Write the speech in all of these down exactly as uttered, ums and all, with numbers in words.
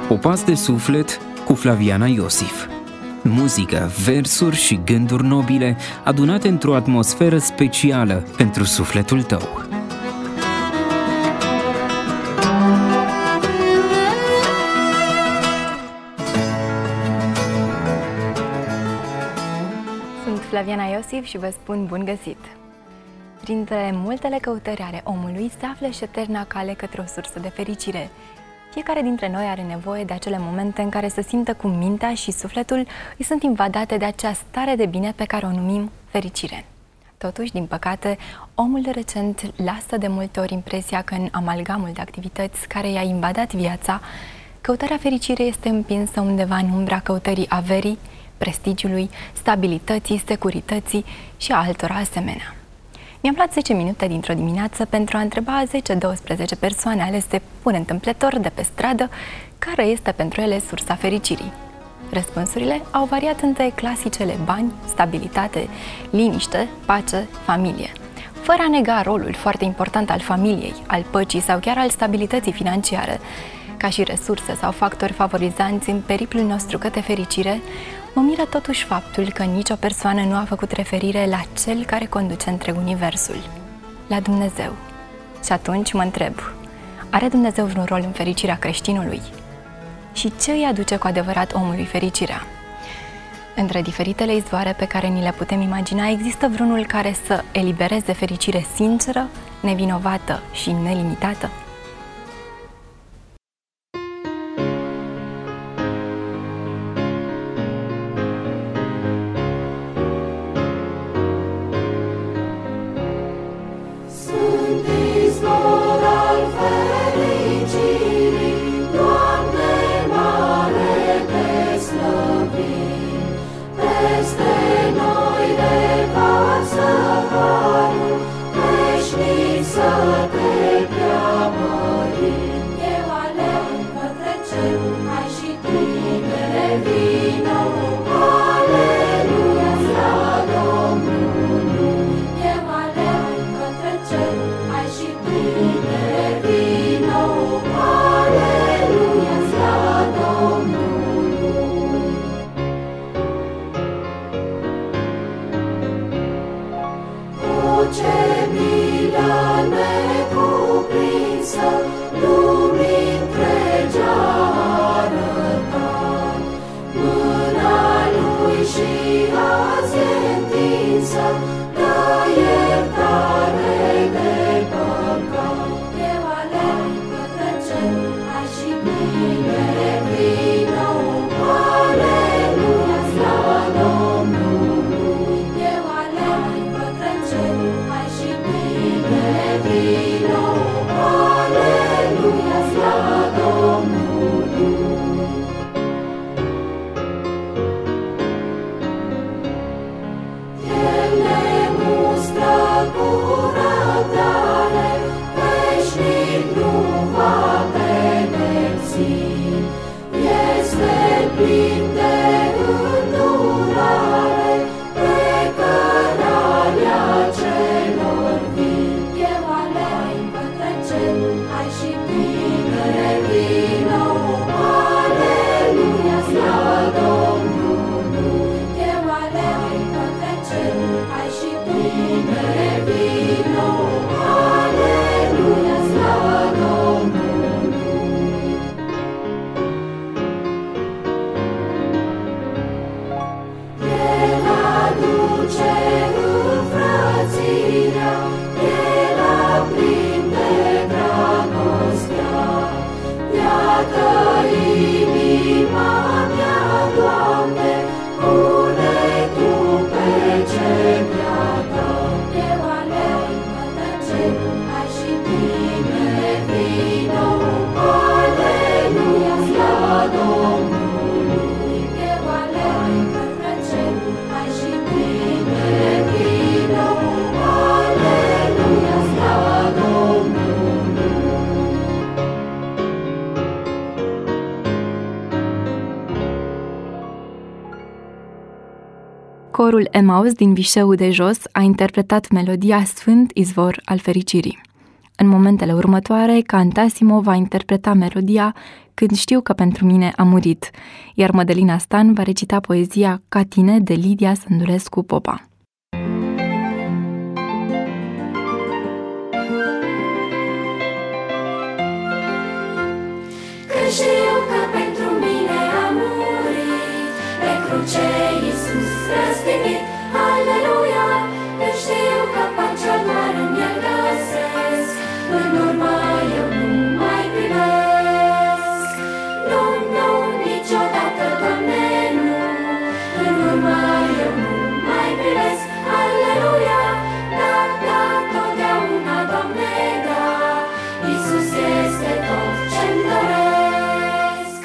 O pas de suflet cu Flaviana Iosif. Muzică, versuri și gânduri nobile adunate într-o atmosferă specială pentru sufletul tău. Sunt Flaviana Iosif și vă spun bun găsit! Printre multele căutări ale omului se află și eterna cale către o sursă de fericire. Fiecare dintre noi are nevoie de acele momente în care să simtă cum mintea și sufletul îi sunt invadate de acea stare de bine pe care o numim fericire. Totuși, din păcate, omul recent lasă de multe ori impresia că în amalgamul de activități care i-a invadat viața, căutarea fericirii este împinsă undeva în umbra căutării averii, prestigiului, stabilității, securității și a altora asemenea. Mi-am luat zece minute dintr-o dimineață pentru a întreba zece douăsprezece persoane alese pur întâmplător de pe stradă care este pentru ele sursa fericirii. Răspunsurile au variat între clasicele bani, stabilitate, liniște, pace, familie, fără a nega rolul foarte important al familiei, al păcii sau chiar al stabilității financiare. Ca și resurse sau factori favorizanți în periplul nostru către fericire, mă miră totuși faptul că nicio persoană nu a făcut referire la cel care conduce întreg universul, la Dumnezeu. Și atunci mă întreb, are Dumnezeu vreun rol în fericirea creștinului? Și ce îi aduce cu adevărat omului fericirea? Între diferitele izvoare pe care ni le putem imagina, există vreunul care să elibereze fericire sinceră, nevinovată și nelimitată? Corul Emmaus din Vișeu de Jos a interpretat melodia Sfânt Izvor al Fericirii. În momentele următoare, Cantasimo va interpreta melodia Când știu că pentru mine a murit, iar Mădălina Stan va recita poezia Ca tine de Lidia Sândulescu Popa. Când știu că pentru mine a murit, pe cruce Iisus răstignit, aleluia! Când știu că pacea doar în El găsesc, în urmă eu nu mai privesc. Nu, nu, niciodată, Doamne, nu, în urmă eu nu mai privesc, aleluia! Da, da, totdeauna, Doamne, da, Iisus este tot ce-mi doresc.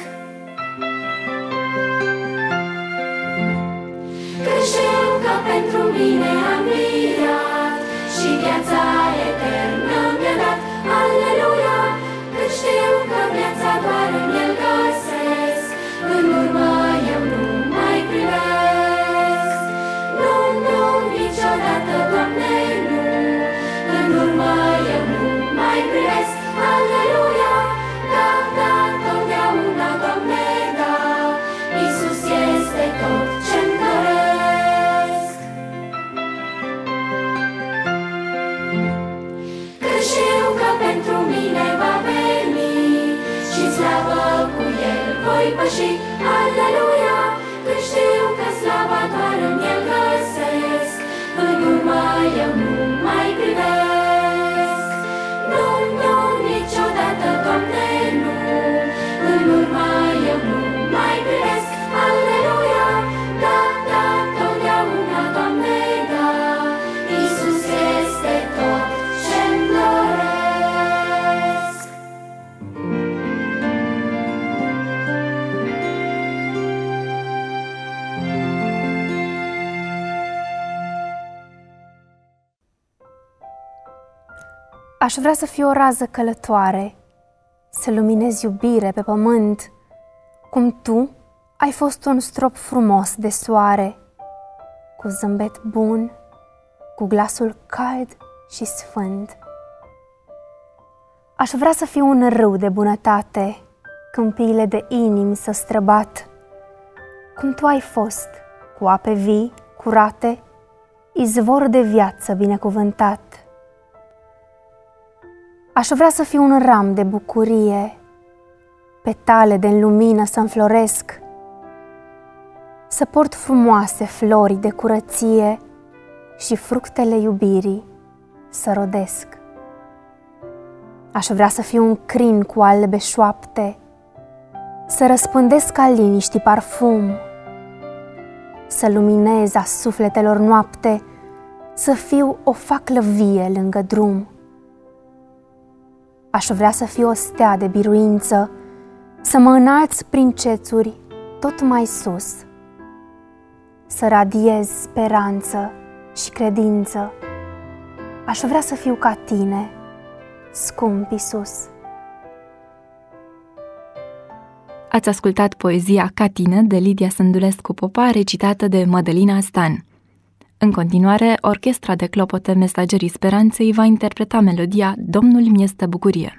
Când știu că pentru mine a înviat și viața eternă mi-a dat, aleluia! Când știu că viața doar în El găsesc, în urmă eu nu mai privesc. Nu, nu, niciodată, Doamne, nu, în urmă eu nu mai privesc, aleluia! Da, da, totdeauna, Doamne, da, Iisus este tot ce-mi doresc. Când știu că pentru mine va veni și slavă cu El voi păși, aleluia! Când știu că slava doar în El găsesc, în urmă eu nu mai privesc. Nu, nu, niciodată, Doamne, nu, în urmă eu nu mai privesc, aleluia! Da, da, totdeauna, Doamne, da, Iisus este tot ce-mi doresc. Aș vrea să fiu o rază călătoare, să luminezi iubire pe pământ, cum tu ai fost un strop frumos de soare, cu zâmbet bun, cu glasul cald și sfânt. Aș vrea să fiu un râu de bunătate, câmpiile de inimi să străbat, cum tu ai fost, cu ape vii, curate, izvor de viață binecuvântat. Aș vrea să fiu un ram de bucurie, petale de lumină să înfloresc, să port frumoase flori de curăție și fructele iubirii să rodesc. Aș vrea să fiu un crin cu albe șoapte, să răspândesc ca liniștii parfum, să luminez a sufletelor noapte, să fiu o faclă vie lângă drum. Aș vrea să fiu o stea de biruință, să mă înalț prin cețuri tot mai sus, să radiez speranță și credință. Aș vrea să fiu ca tine, scump Iisus. Ați ascultat poezia Ca tine de Lidia Sândulescu Popa, recitată de Mădălina Stan. În continuare, Orchestra de Clopote Mesagerii Speranței va interpreta melodia Domnul mi-este bucurie.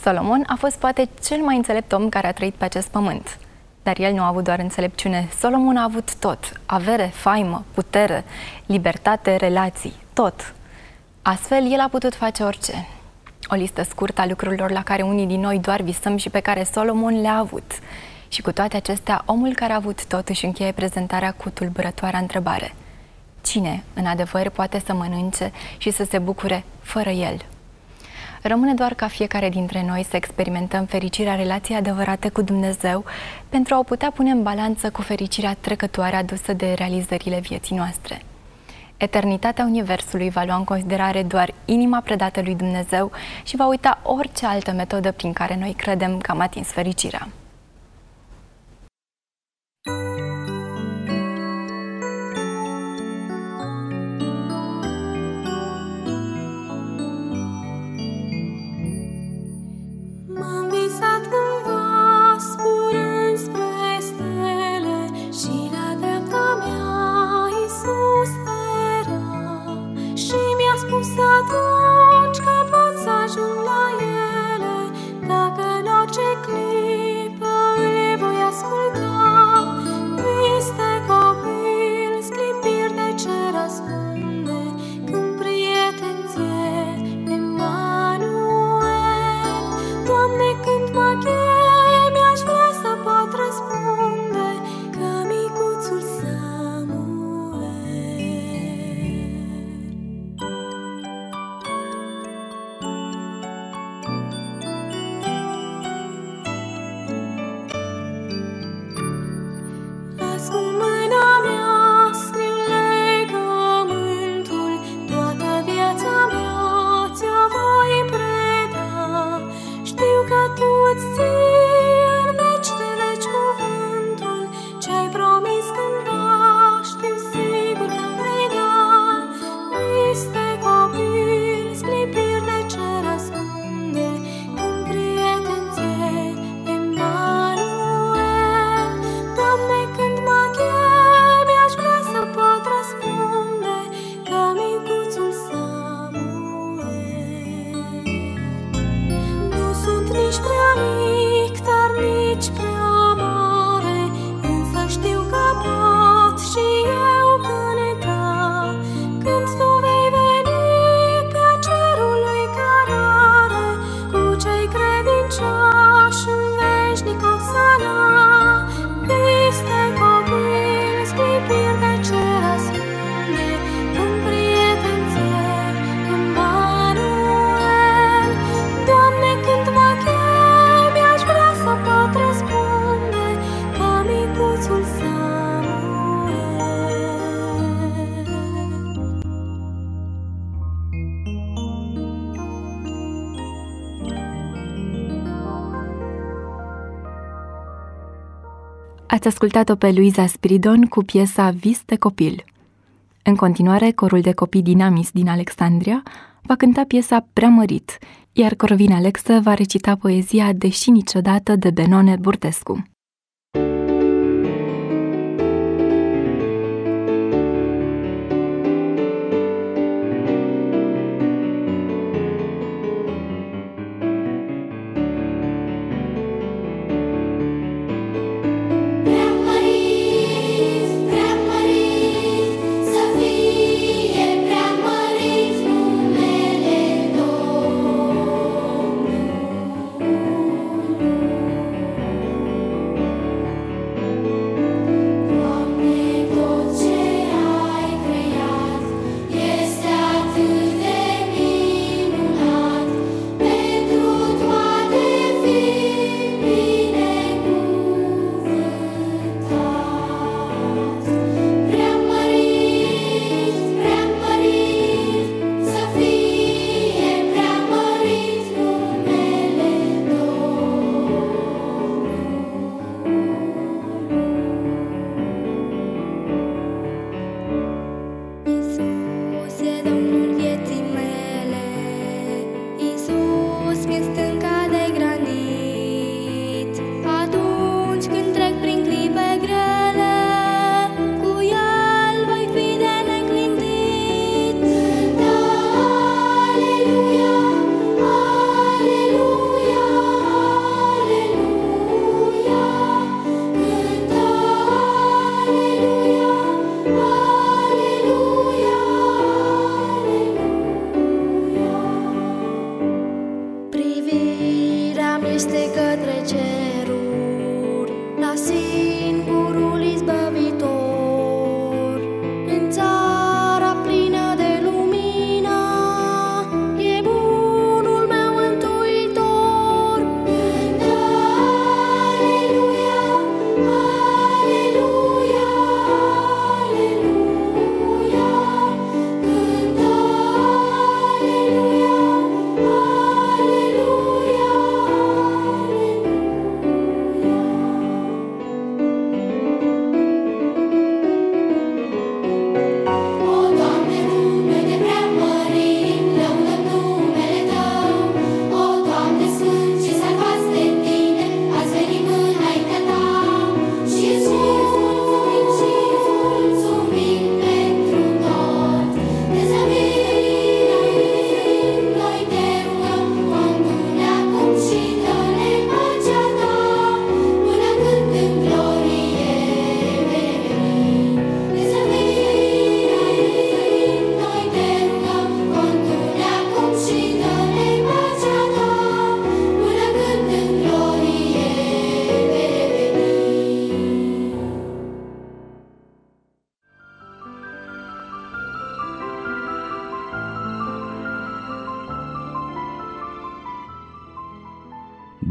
Solomon a fost poate cel mai înțelept om care a trăit pe acest pământ. Dar el nu a avut doar înțelepciune. Solomon a avut tot. Avere, faimă, putere, libertate, relații, tot. Astfel, el a putut face orice. O listă scurtă a lucrurilor la care unii din noi doar visăm și pe care Solomon le-a avut. Și cu toate acestea, omul care a avut tot își încheie prezentarea cu tulburătoarea întrebare. Cine, în adevăr, poate să mănânce și să se bucure fără el? Rămâne doar ca fiecare dintre noi să experimentăm fericirea relației adevărate cu Dumnezeu pentru a o putea pune în balanță cu fericirea trecătoare adusă de realizările vieții noastre. Eternitatea Universului va lua în considerare doar inima predată lui Dumnezeu și va uita orice altă metodă prin care noi credem că am atins fericirea. Atunci că pot să ajung la ele, dacă în orice clipă le voi asculta, viste copil, sclipiri de cer ascunde, când prieten ție, Emanuel. Doamne, când mă chemi, aș vrea să pot răspunde, că micuțul Samuel. Ați ascultat-o pe Luiza Spiridon cu piesa Vis de copil. În continuare, corul de copii Dinamis din Alexandria va cânta piesa Preamărit, iar Corvin Alexă va recita poezia Deși niciodată de Benone Burtescu. Domnul.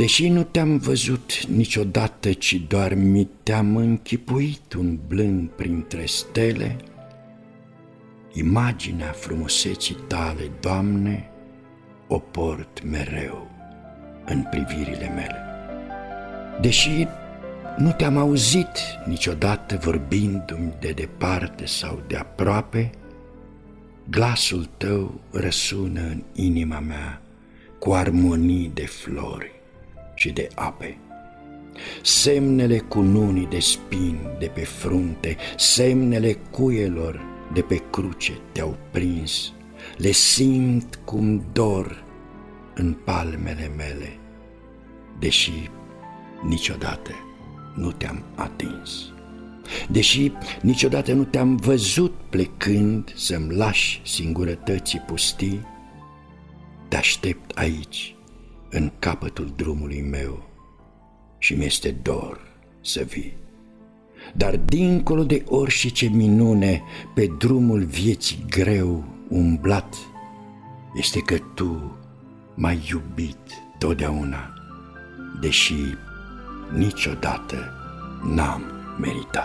Deși nu te-am văzut niciodată, ci doar mi te-am închipuit umblând printre stele, imaginea frumuseții tale, Doamne, o port mereu în privirile mele. Deși nu te-am auzit niciodată vorbindu-mi de departe sau de aproape, glasul tău răsună în inima mea cu armonii de flori și de ape. Semnele cununii de spini de pe frunte, semnele cuielor de pe cruce te-au prins, le simt cum dor în palmele mele, deși niciodată nu te-am atins. Deși niciodată nu te-am văzut plecând să-mi lași singurătății pustii, te aștept aici, în capătul drumului meu, și mi-este dor să vii. Dar dincolo de orice minune, pe drumul vieții greu umblat, este că tu m-ai iubit totdeauna, deși niciodată n-am meritat.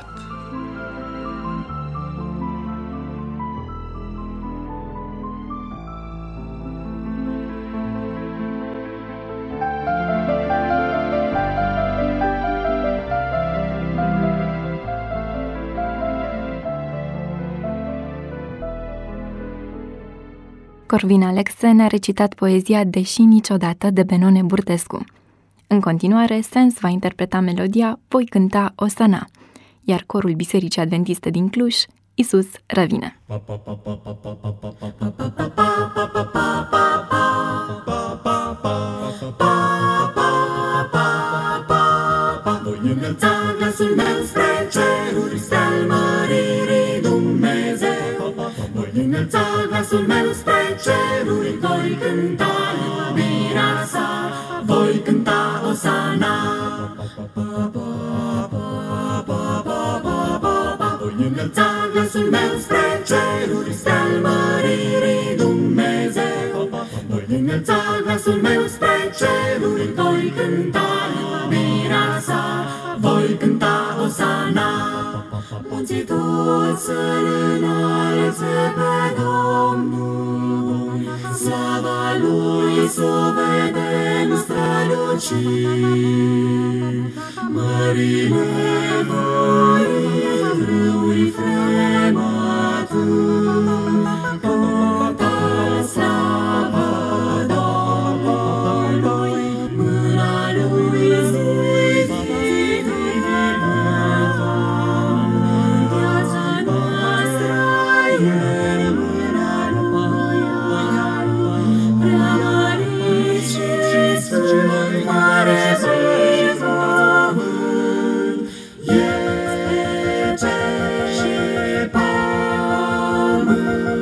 Corvin Alexe ne-a recitat poezia Deși niciodată de Benone Burtescu. În continuare, Sens va interpreta melodia Voi cânta Osana, iar corul Bisericii Adventiste din Cluj, Iisus revine. Voi înălța glasul meu spre ceruri, spre al măririi Dumnezeu. Voi înălța glasul meu spre ceruri, voi cânta iubirea sa, voi cânta Osana. Voi înălța glasul meu spre ceruri, spre al măririi Dumnezeu. Voi înălța glasul meu spre ceruri, voi cânta iubirea sa, voi cânta Osana. Munții toți să-L înalțe pe Domnul, slava Lui s-o vedem străluci. Mările voi râuri fremătând, cântă slavă Domnului, mâna Lui zidit de pământ, viața noastră e în mâna Lui, prea mărit și sfânt, mare pe cuvânt, e cer și pământ.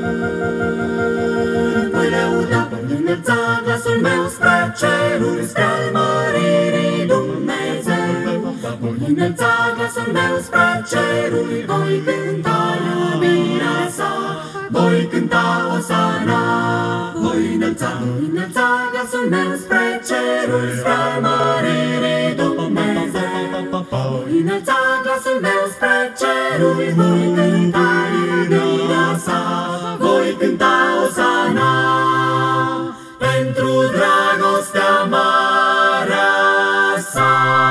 Voi lăuda, voi înălța glasul meu spre ceruri, spre al măririi Dumnezeu. Voi înălța glasul meu spre ceruri, voi cânta iubirea sa, voi cânta Osana. Voi înălța, voi înălța glasul meu spre ceruri, spre al măririi Dumnezeu. Voi înălța glasul meu spre ceruri, voi cânta iubirea sa, voi cânta Osana. Pentru dragostea mare a sa.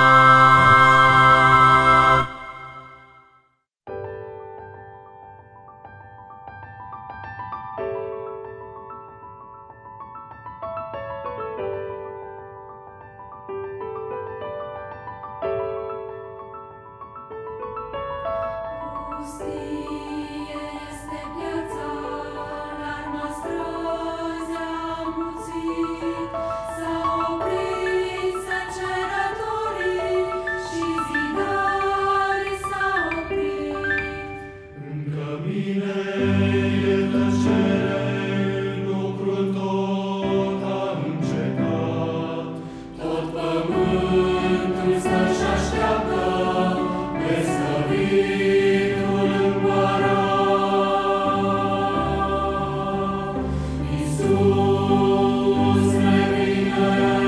Pustie este piața, larma străzi a muțit, s-a oprit sângerătorii și zidarii s-au oprit. Încă mine e tăcere, lucrul tot a încetat, tot pământul stă și așteaptă dezvăluitul împărat. Iisus revine.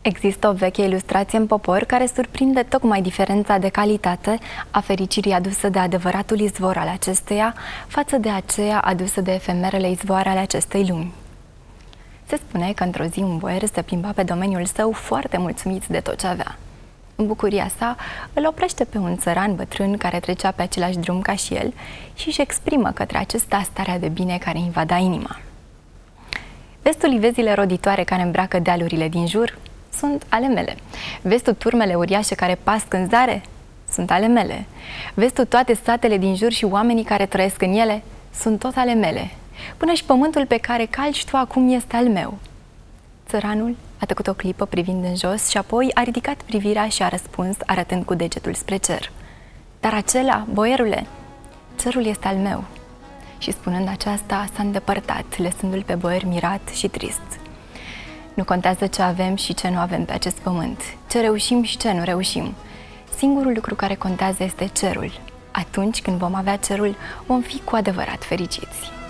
Există o veche ilustrație în popor care surprinde tocmai diferența de calitate a fericirii adusă de adevăratul izvor al acesteia față de aceea adusă de efemerele izvoare ale acestei lumi. Se spune că într-o zi un boier se plimba pe domeniul său foarte mulțumit de tot ce avea. În bucuria sa, îl oprește pe un țăran bătrân care trecea pe același drum ca și el și își exprimă către acesta starea de bine care invada inima. Vezi tu livezile roditoare care îmbracă dealurile din jur? Sunt ale mele. Vezi tu turmele uriașe care pasc în zare? Sunt ale mele. Vezi tu toate satele din jur și oamenii care trăiesc în ele? Sunt tot ale mele. Până și pământul pe care calci tu acum este al meu. Țăranul a tăcut o clipă privind în jos și apoi a ridicat privirea și a răspuns arătând cu degetul spre cer. Dar acela, boierule, cerul este al meu. Și spunând aceasta, s-a îndepărtat, lăsându-l pe boier mirat și trist. Nu contează ce avem și ce nu avem pe acest pământ, ce reușim și ce nu reușim. Singurul lucru care contează este cerul. Atunci când vom avea cerul, vom fi cu adevărat fericiți.